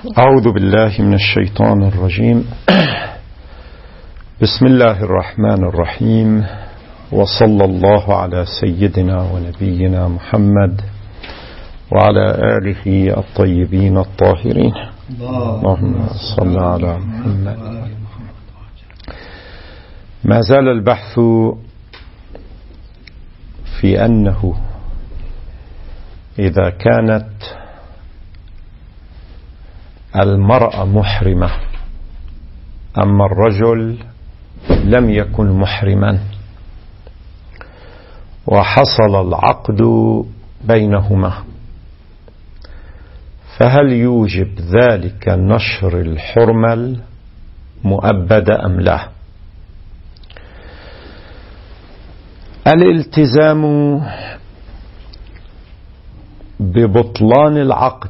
أعوذ بالله من الشيطان الرجيم. بسم الله الرحمن الرحيم، وصلى الله على سيدنا ونبينا محمد وعلى آله الطيبين الطاهرين. اللهم صل على محمد. ما زال البحث في أنه إذا كانت المرأة محرمة أما الرجل لم يكن محرما وحصل العقد بينهما، فهل يوجب ذلك نشر الحرمة المؤبدة أم لا؟ الالتزام ببطلان العقد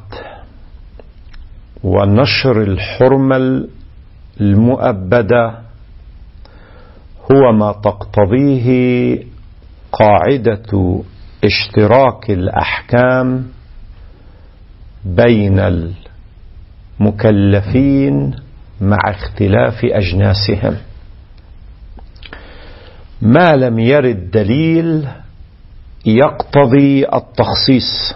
ونشر الحرمة المؤبدة هو ما تقتضيه قاعدة اشتراك الأحكام بين المكلفين مع اختلاف أجناسهم، ما لم يرد دليل يقتضي التخصيص.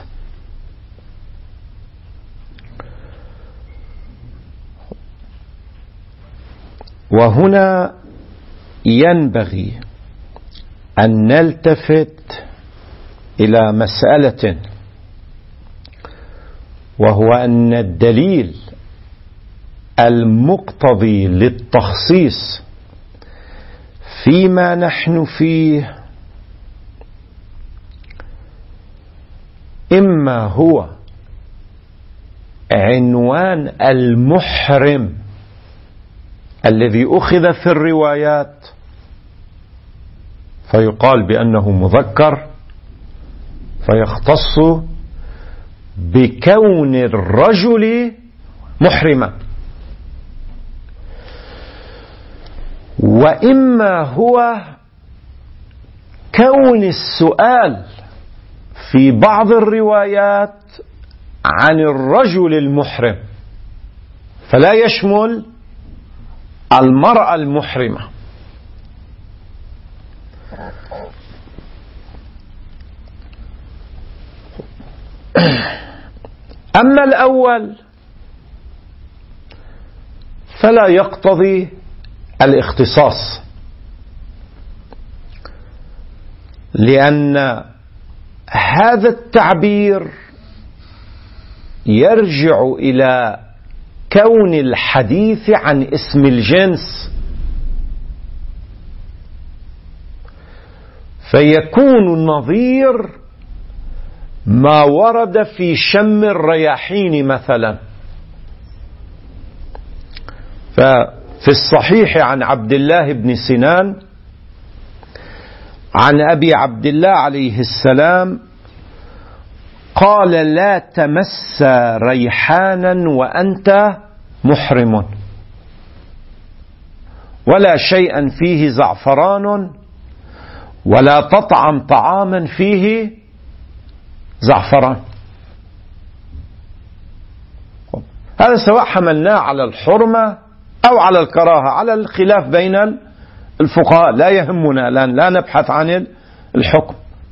وهنا ينبغي أن نلتفت إلى مسألة، وهو أن الدليل المقتضي للتخصيص فيما نحن فيه إما هو عنوان المحرم الذي أخذ في الروايات فيقال بأنه مذكر فيختص بكون الرجل محرما، وإما هو كون السؤال في بعض الروايات عن الرجل المحرم فلا يشمل المرأة المحرمة. أما الأول فلا يقتضي الاختصاص، لأن هذا التعبير يرجع إلى كون الحديث عن اسم الجنس، فيكون النظير ما ورد في شم الرياحين مثلا. ففي الصحيح عن عبد الله بن سنان عن أبي عبد الله عليه السلام قال: لا تمس ريحانا وأنت محرم، ولا شيئا فيه زعفران، ولا تطعم طعاما فيه زعفران. هذا سواء حملناه على الحرمة أو على الكراهة، على الخلاف بين الفقهاء، لا يهمنا الآن، لا نبحث عن الحكم.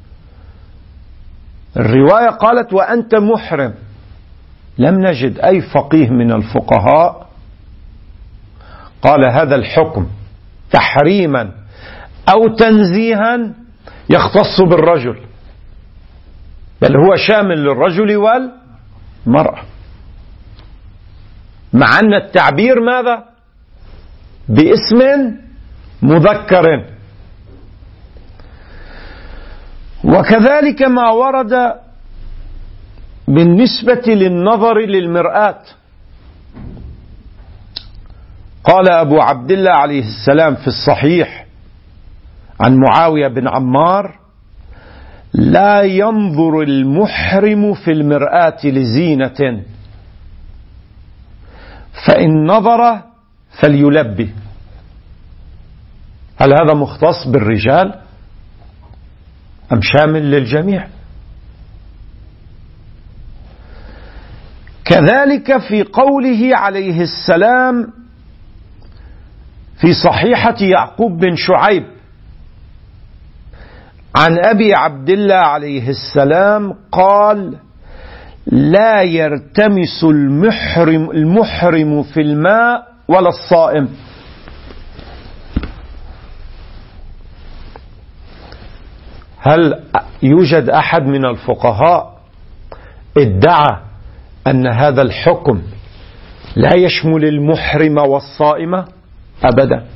الرواية قالت وأنت محرم، لم نجد أي فقيه من الفقهاء قال هذا الحكم تحريما أو تنزيها يختص بالرجل، بل هو شامل للرجل والمرأة، مع أن التعبير ماذا؟ باسم مذكر. وكذلك ما ورد بالنسبة للنظر للمرآة، قال أبو عبد الله عليه السلام في الصحيح عن معاوية بن عمار: لا ينظر المحرم في المرآة لزينة، فإن نظر فليلبي. هل هذا مختص بالرجال أم شامل للجميع؟ كذلك في قوله عليه السلام في صحيحة يعقوب بن شعيب عن أبي عبد الله عليه السلام قال: لا يرتمس المحرم في الماء ولا الصائم. هل يوجد أحد من الفقهاء ادعى أن هذا الحكم لا يشمل المحرم والصائم؟ أبدا.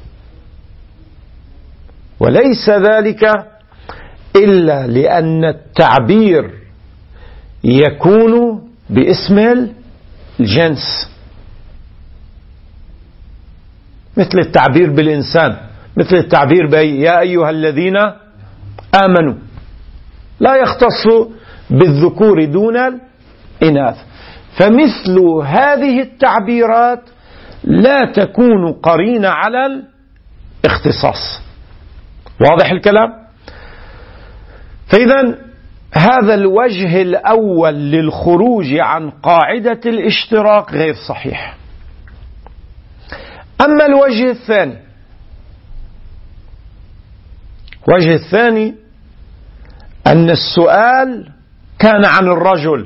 وليس ذلك إلا لأن التعبير يكون باسم الجنس، مثل التعبير بالإنسان، مثل التعبير يا أيها الذين آمنوا، لا يختص بالذكور دون الإناث. فمثل هذه التعبيرات لا تكون قرينة على الاختصاص. واضح الكلام؟ فإذا هذا الوجه الأول للخروج عن قاعدة الاشتراك غير صحيح. أما الوجه الثاني، الوجه الثاني أن السؤال كان عن الرجل،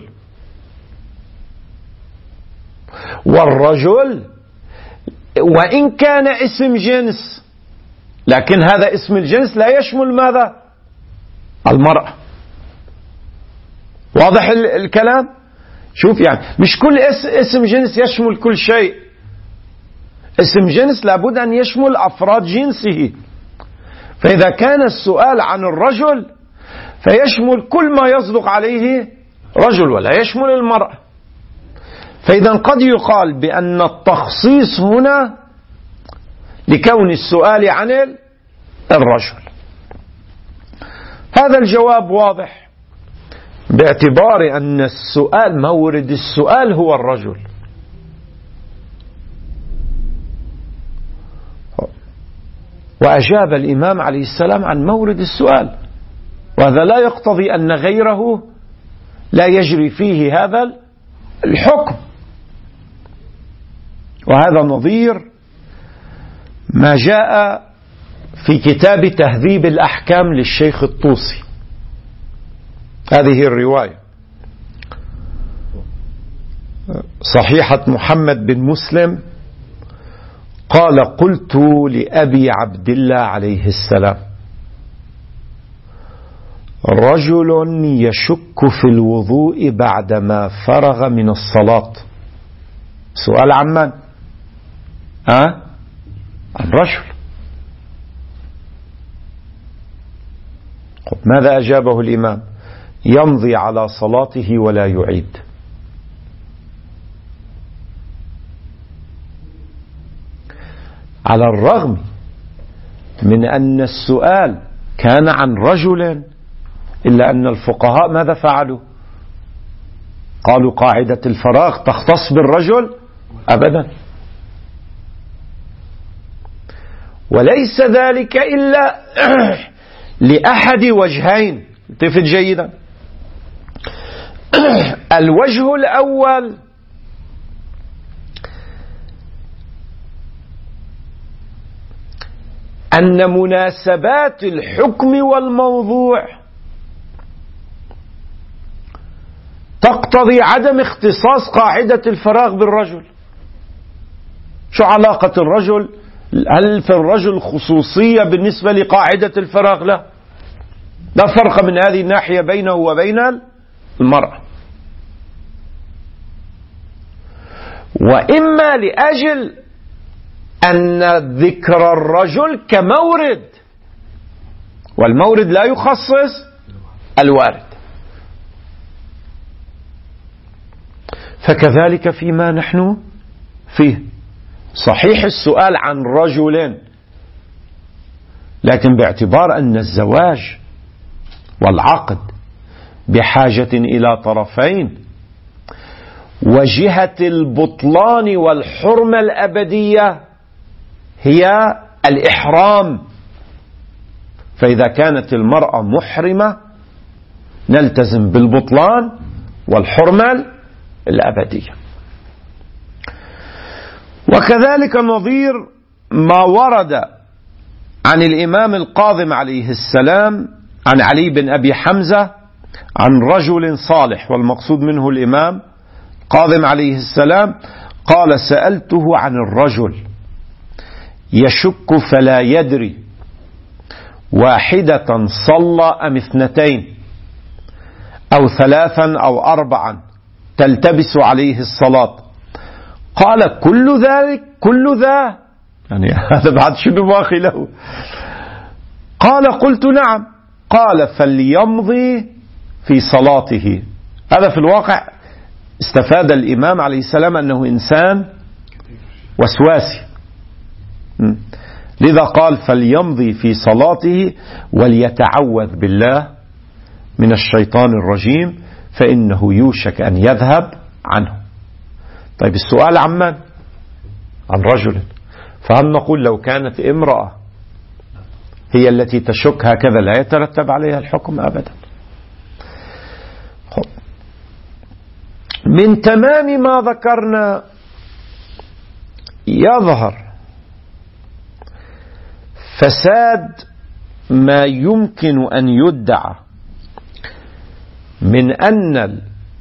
والرجل وإن كان اسم جنس، لكن هذا اسم الجنس لا يشمل ماذا؟ المرأة. واضح الكلام؟ شوف، يعني مش كل اسم جنس يشمل كل شيء. اسم جنس لابد أن يشمل أفراد جنسه. فإذا كان السؤال عن الرجل فيشمل كل ما يصدق عليه رجل ولا يشمل المرأة. فإذا قد يقال بأن التخصيص هنا لكون السؤال عن الرجل. هذا الجواب واضح باعتبار أن السؤال، مورد السؤال هو الرجل. وأجاب الإمام عليه السلام عن مورد السؤال، وهذا لا يقتضي أن غيره لا يجري فيه هذا الحكم. وهذا نظير ما جاء في كتاب تهذيب الأحكام للشيخ الطوسي. هذه الرواية صحيحة محمد بن مسلم قال: قلت لأبي عبد الله عليه السلام: رجل يشك في الوضوء بعدما فرغ من الصلاة. سؤال عن من؟ عن رجل. ماذا أجابه الإمام؟ يمضي على صلاته ولا يعيد. على الرغم من أن السؤال كان عن رجل، إلا أن الفقهاء ماذا فعلوا؟ قالوا قاعدة الفراغ تختص بالرجل؟ أبدا. وليس ذلك إلا لأحد وجهين. التفت جيدا. الوجه الأول أن مناسبات الحكم والموضوع تقتضي عدم اختصاص قاعدة الفراغ بالرجل. شو علاقة الرجل؟ هل في الرجل خصوصية بالنسبة لقاعدة الفراغ؟ لا فرق من هذه الناحية بينه وبين المرأة. وإما لأجل أن ذكر الرجل كمورد، والمورد لا يخصص الوارد. فكذلك فيما نحن فيه، صحيح السؤال عن رجل، لكن باعتبار أن الزواج والعقد بحاجة إلى طرفين، وجهة البطلان والحرمة الأبدية هي الإحرام. فإذا كانت المرأة محرمة نلتزم بالبطلان والحرمة الأبدية. وكذلك نظير ما ورد عن الإمام القاظم عليه السلام عن علي بن أبي حمزة عن رجل صالح، والمقصود منه الإمام القاظم عليه السلام، قال: سألته عن الرجل يشك فلا يدري واحدة صلى أم 2 أو 3 أو 4 تلتبس عليه الصلاة. قال: كل ذلك كل ذا، يعني هذا بعد شنو باقي له؟ قال: قلت نعم. قال: فليمضي في صلاته. هذا في الواقع استفاد الإمام عليه السلام أنه إنسان وسواسي، لذا قال: فليمضي في صلاته وليتعوذ بالله من الشيطان الرجيم فإنه يوشك أن يذهب عنه. طيب السؤال عن من؟ عن رجل. فهل نقول لو كانت امرأة هي التي تشك هكذا لا يترتب عليها الحكم أبدا؟ من تمام ما ذكرنا يظهر فساد ما يمكن أن يدعى من أن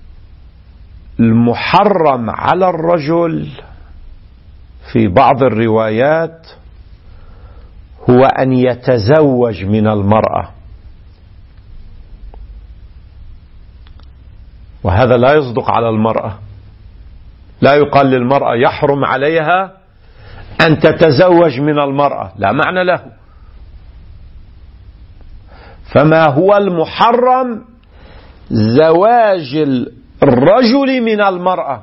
المحرم على الرجل في بعض الروايات هو أن يتزوج من المرأة، وهذا لا يصدق على المرأة. لا يقال للمرأة يحرم عليها أن تتزوج من المرأة، لا معنى له. فما هو المحرم زواج الرجل من المرأة.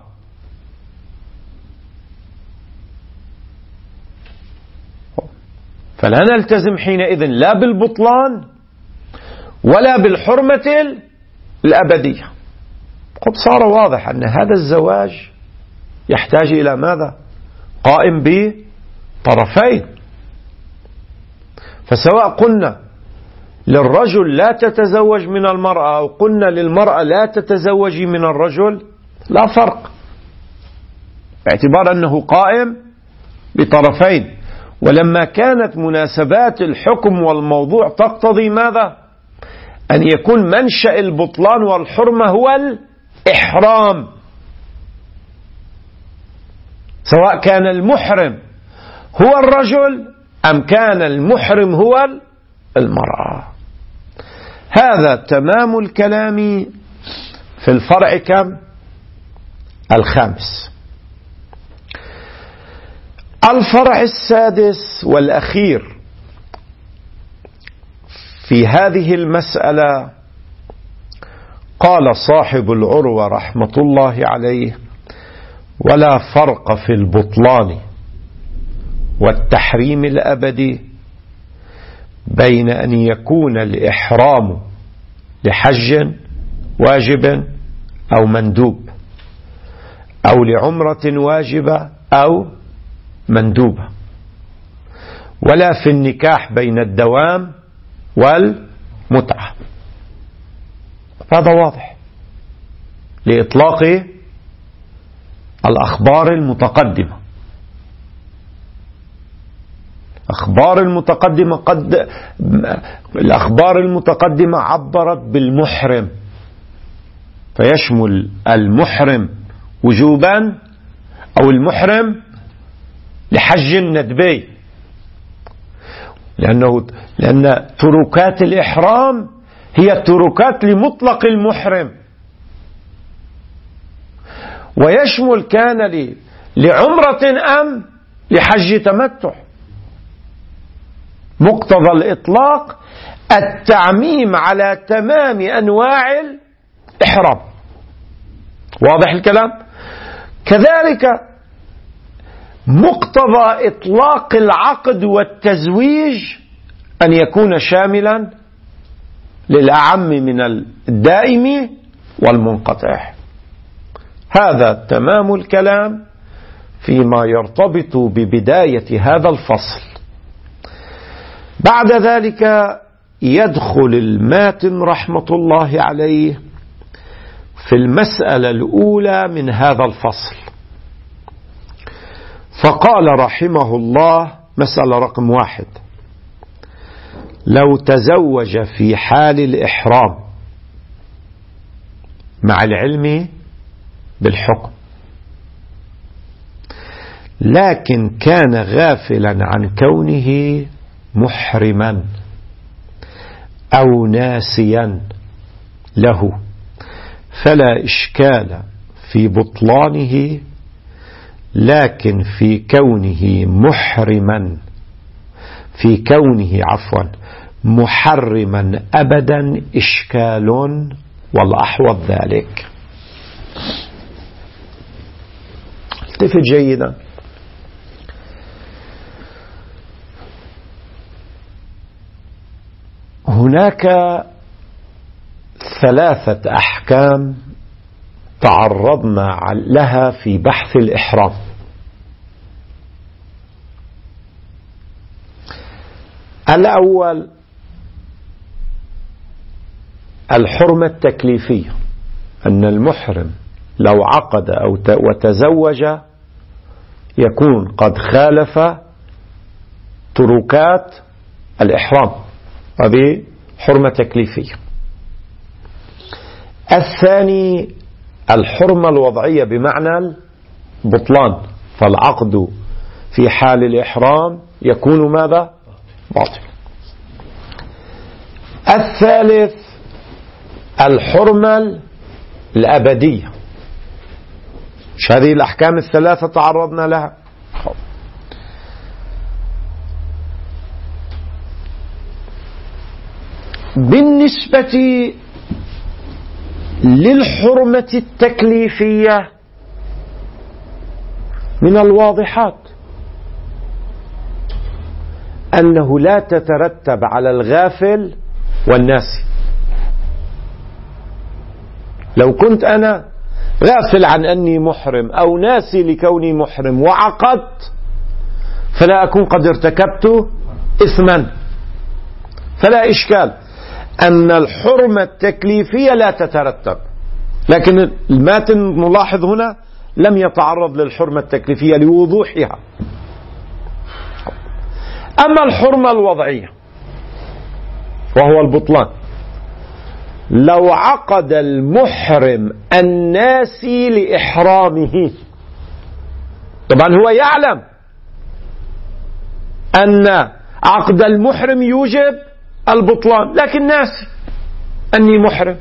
فلا نلتزم حينئذ لا بالبطلان ولا بالحرمة الأبدية. قد صار واضح أن هذا الزواج يحتاج إلى ماذا؟ قائم بطرفين. فسواء قلنا للرجل لا تتزوج من المرأة أو قلنا للمرأة لا تتزوجي من الرجل، لا فرق، باعتبار أنه قائم بطرفين. ولما كانت مناسبات الحكم والموضوع تقتضي ماذا؟ أن يكون منشأ البطلان والحرمة هو الإحرام، سواء كان المحرم هو الرجل أم كان المحرم هو المرأة. هذا تمام الكلام في الفرع كم؟ 5. الفرع 6 والأخير في هذه المسألة، قال صاحب العروة رحمة الله عليه: ولا فرق في البطلان والتحريم الأبدي بين أن يكون الإحرام لحج واجب أو مندوب، أو لعمرة واجبة أو مندوبة، ولا في النكاح بين الدوام والمتعة. هذا واضح لإطلاق الأخبار المتقدمة. الأخبار المتقدمة عبرت بالمحرم، فيشمل المحرم وجوبا أو المحرم لحج ندبي، لأن تركات الإحرام هي تركات لمطلق المحرم، ويشمل كان لعمرة أم لحج تمتع. مقتضى الإطلاق التعميم على تمام أنواع الإحرام. واضح الكلام؟ كذلك مقتضى إطلاق العقد والتزويج أن يكون شاملا للأعم من الدائم والمنقطع. هذا تمام الكلام فيما يرتبط ببداية هذا الفصل. بعد ذلك يدخل الماتن رحمة الله عليه في المسألة الأولى من هذا الفصل، فقال رحمه الله: مسألة رقم 1: لو تزوج في حال الإحرام مع العلم بالحكم، لكن كان غافلا عن كونه محرما أو ناسيا له، فلا إشكال في بطلانه، لكن في كونه محرما أبدا إشكال، والأحوط ذلك. التفت جيدا. هناك 3 أحكام تعرضنا لها في بحث الإحرام. الأول الحرمة التكليفية، أن المحرم لو عقد أو وتزوج يكون قد خالف تركات الإحرام، هذه حرمة تكليفية. الثاني الحرمة الوضعية بمعنى البطلان، فالعقد في حال الإحرام يكون ماذا؟ باطل. الثالث الحرمة الأبدية. مش هذه الأحكام ال3 تعرضنا لها؟ بالنسبة للحرمة التكليفية من الواضحات أنه لا تترتب على الغافل والناسي. لو كنت أنا غافل عن أني محرم أو ناسي لكوني محرم وعقدت، فلا أكون قد ارتكبت إثما، فلا إشكال أن الحرمة التكليفية لا تترتب. لكن الماتن نلاحظ هنا لم يتعرض للحرمة التكليفية لوضوحها. أما الحرمة الوضعية وهو البطلان، لو عقد المحرم الناسي لإحرامه، طبعا هو يعلم أن عقد المحرم يوجب البطلان، لكن ناسي أني محرم،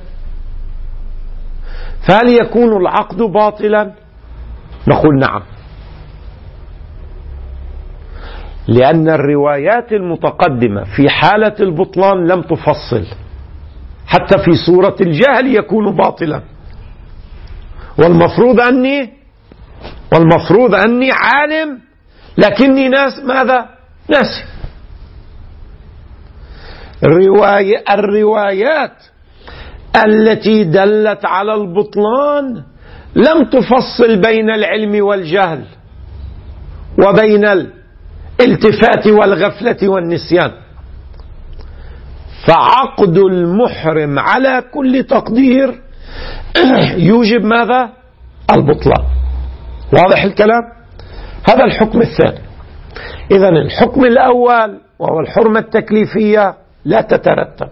فهل يكون العقد باطلا؟ نقول نعم، لأن الروايات المتقدمة في حالة البطلان لم تفصل، حتى في صورة الجهل يكون باطلا، والمفروض أني عالم لكني ماذا؟ ناسي. الروايات التي دلت على البطلان لم تفصل بين العلم والجهل وبين الالتفات والغفلة والنسيان، فعقد المحرم على كل تقدير يوجب ماذا؟ البطلان. واضح الكلام؟ هذا الحكم الثاني. إذن الحكم الأول وهو الحرمة التكليفية لا تترتب.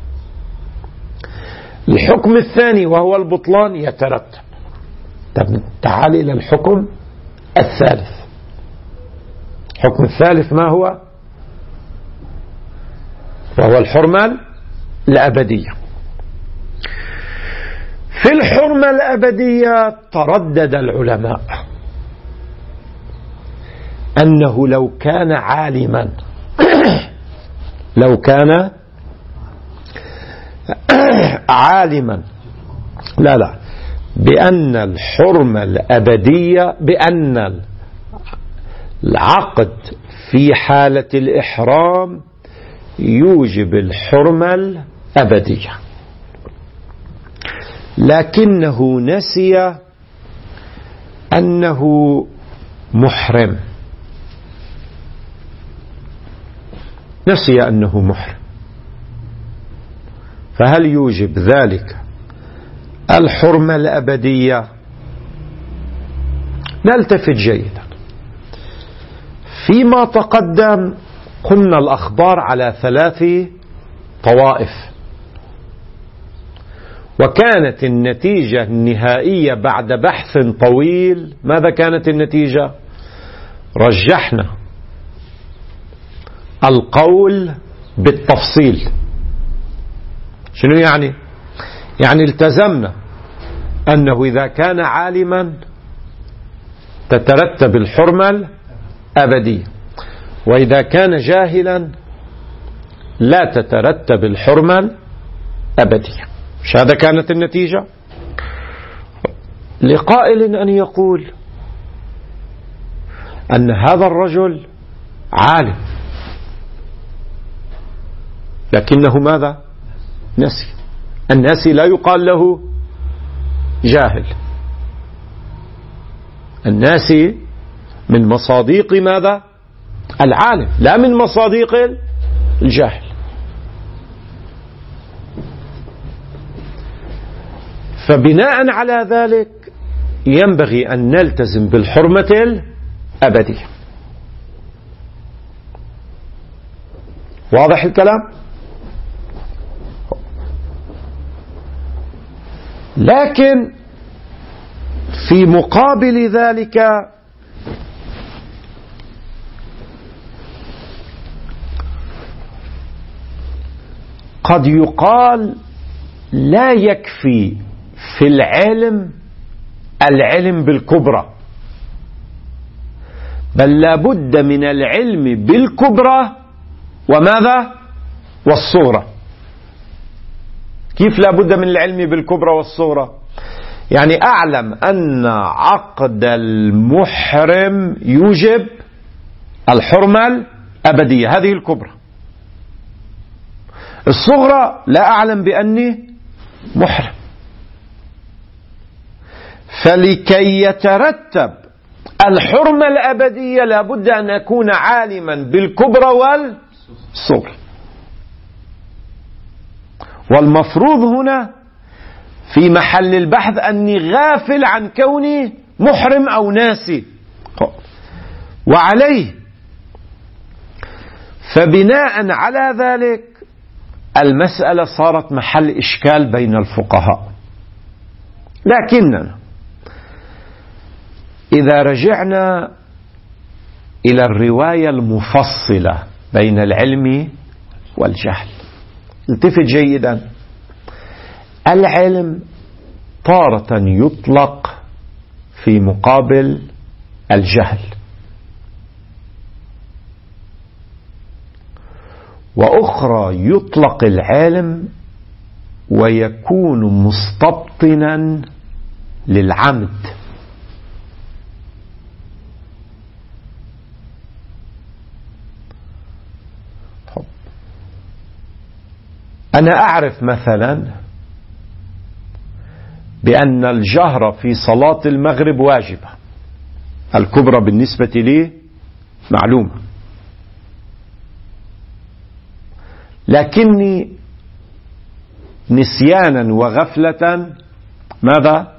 الحكم الثاني وهو البطلان يترتب. تعال إلى الحكم الثالث. الحكم الثالث ما هو؟ وهو الحرمة الأبدية. في الحرمة الأبدية تردد العلماء أنه لو كان عالما بأن الحرمة الأبدية، بأن العقد في حالة الإحرام يوجب الحرمة الأبدية، لكنه نسي أنه محرم، فهل يوجب ذلك الحرمة الأبدية نلتفت جيدا. فيما تقدم قلنا الأخبار على 3 طوائف، وكانت النتيجة النهائية بعد بحث طويل ماذا كانت النتيجة؟ رجحنا القول بالتفصيل. شنو يعني؟ يعني التزمنا أنه إذا كان عالما تترتب الحرمة الأبدية، وإذا كان جاهلا لا تترتب الحرمة الأبدية. مش هذا كانت النتيجة؟ لقائل أن يقول أن هذا الرجل عالم لكنه ماذا؟ نسي. الناسي لا يقال له جاهل. الناسي من مصاديق ماذا؟ العالم، لا من مصاديق الجاهل. فبناء على ذلك ينبغي أن نلتزم بالحرمة الأبدية. واضح الكلام؟ لكن في مقابل ذلك قد يقال لا يكفي في العلم بالكبرى، بل لا بد من العلم بالكبرى وماذا؟ والصغرى. كيف لا بد من العلم بالكبرى والصغرى؟ يعني أعلم أن عقد المحرم يوجب الحرمة الأبدية، هذه الكبرى. الصغرى لا أعلم بأني محرم. فلكي يترتب الحرمة الأبدية لا بد أن أكون عالما بالكبرى والصغرى. والمفروض هنا في محل البحث أني غافل عن كوني محرم أو ناسي. وعليه فبناء على ذلك المسألة صارت محل إشكال بين الفقهاء. لكننا إذا رجعنا إلى الرواية المفصلة بين العلم والجهل التفت جيدا. العلم تارة يطلق في مقابل الجهل، وأخرى يطلق العلم ويكون مستبطنا للعمد. أنا أعرف مثلا بأن الجهر في صلاة المغرب واجبة، الكبرى بالنسبة لي معلومة، لكني نسيانا وغفلة ماذا؟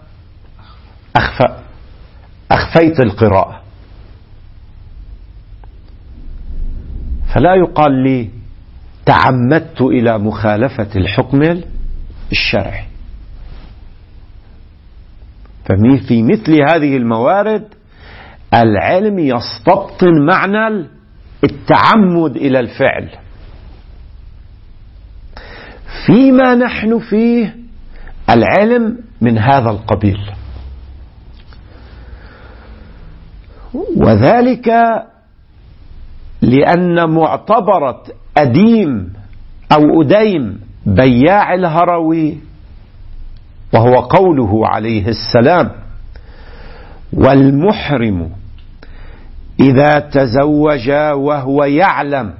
أخفيت القراءة. فلا يقال لي تعمدت إلى مخالفة الحكم الشرعي. ففي مثل هذه الموارد العلم يستبطن معنى التعمد إلى الفعل. فيما نحن فيه العلم من هذا القبيل، وذلك لأن معتبرة أديم أو أديم بياع الهروي، وهو قوله عليه السلام: والمحرم إذا تزوج وهو يعلم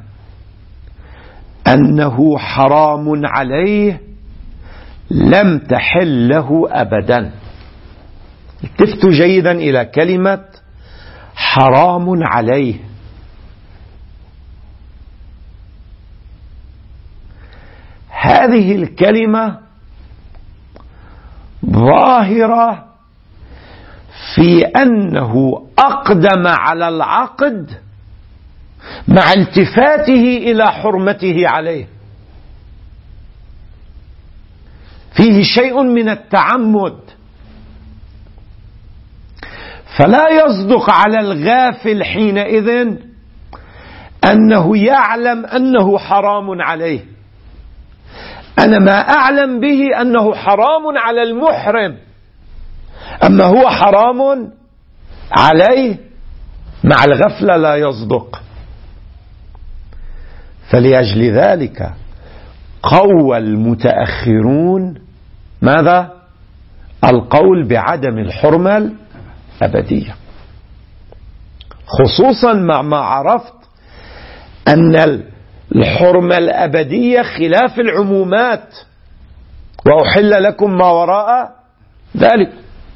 أنه حرام عليه لم تحل له أبدا. التفتوا جيدا إلى كلمة حرام عليه. هذه الكلمة ظاهرة في أنه أقدم على العقد مع التفاته إلى حرمته عليه، فيه شيء من التعمد. فلا يصدق على الغافل حينئذ أنه يعلم أنه حرام عليه. أنا ما أعلم به أنه حرام على المحرم، أما هو حرام عليه مع الغفلة لا يصدق. فلأجل ذلك قوى المتأخرون ماذا؟ القول بعدم الحرمة الأبدية، خصوصا مع ما عرفت أن الحرمة الأبدية خلاف العمومات، وأحل لكم ما وراء ذلك،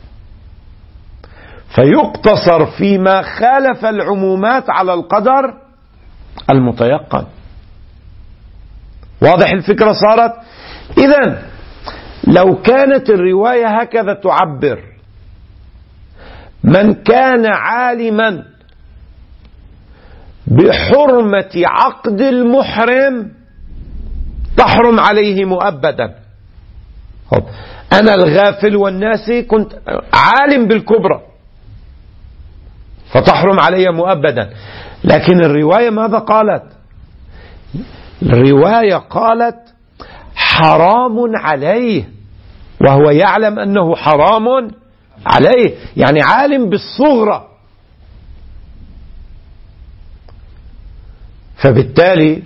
فيقتصر فيما خالف العمومات على القدر المتيقن. واضح الفكرة صارت؟ إذن لو كانت الرواية هكذا تعبر: من كان عالما بحرمة عقد المحرم تحرم عليه مؤبدا. أنا الغافل والناسي كنت عالم بالكبرى فتحرم علي مؤبدا، لكن الرواية ماذا قالت؟ الرواية قالت حرام عليه وهو يعلم أنه حرام عليه، يعني عالم بالصغرى. فبالتالي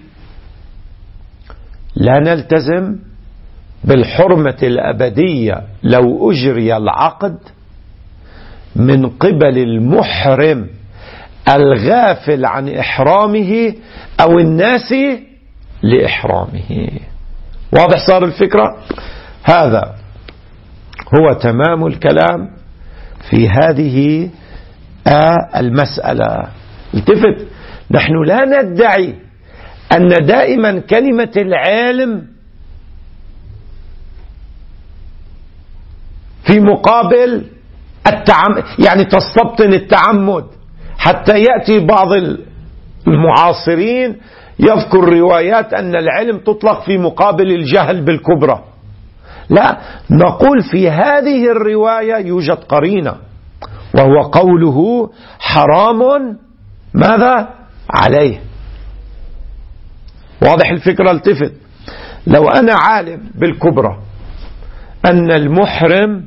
لا نلتزم بالحرمة الأبدية لو أجري العقد من قبل المحرم الغافل عن إحرامه أو الناس لإحرامه. واضح صار الفكرة؟ هذا هو تمام الكلام في هذه المسألة. التفت، نحن لا ندعي أن دائما كلمة العلم في مقابل يعني تستبطن التعمد، حتى يأتي بعض المعاصرين يذكر روايات أن العلم تطلق في مقابل الجهل بالكبرى. لا، نقول في هذه الرواية يوجد قرينة، وهو قوله حرام ماذا عليه. واضح الفكرة؟ التفت، لو أنا عالم بالكبرى أن المحرم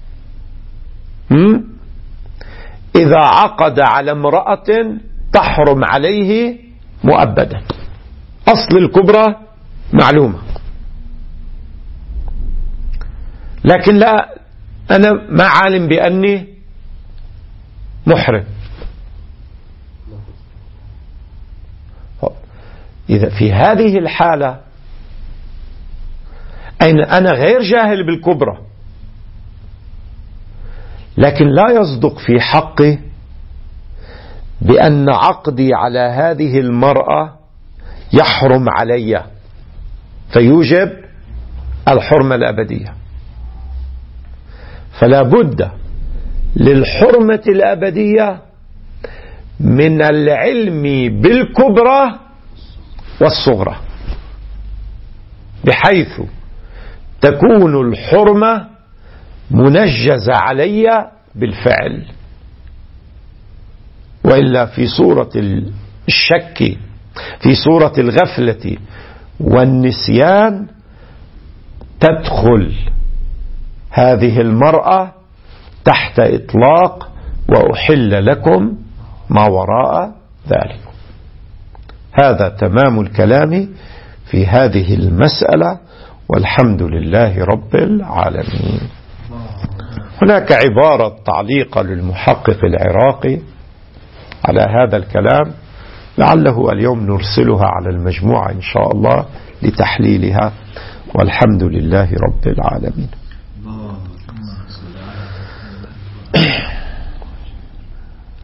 إذا عقد على امرأة تحرم عليه مؤبدا، أصل الكبرى معلومة، لكن لا، أنا ما عالم بأني محرم. إذا في هذه الحالة أنا غير جاهل بالكبرى، لكن لا يصدق في حقي بأن عقدي على هذه المرأة يحرم علي فيوجب الحرمة الأبدية. فلا بد للحرمة الأبدية من العلم بالكبرى والصغرى، بحيث تكون الحرمة منجزة علي بالفعل، وإلا في صورة الشك، في صورة الغفلة والنسيان، تدخل هذه المرأة تحت إطلاق وأحل لكم ما وراء ذلك. هذا تمام الكلام في هذه المسألة، والحمد لله رب العالمين. هناك عبارة تعليق للمحقق العراقي على هذا الكلام، لعله اليوم نرسلها على المجموعة إن شاء الله لتحليلها، والحمد لله رب العالمين.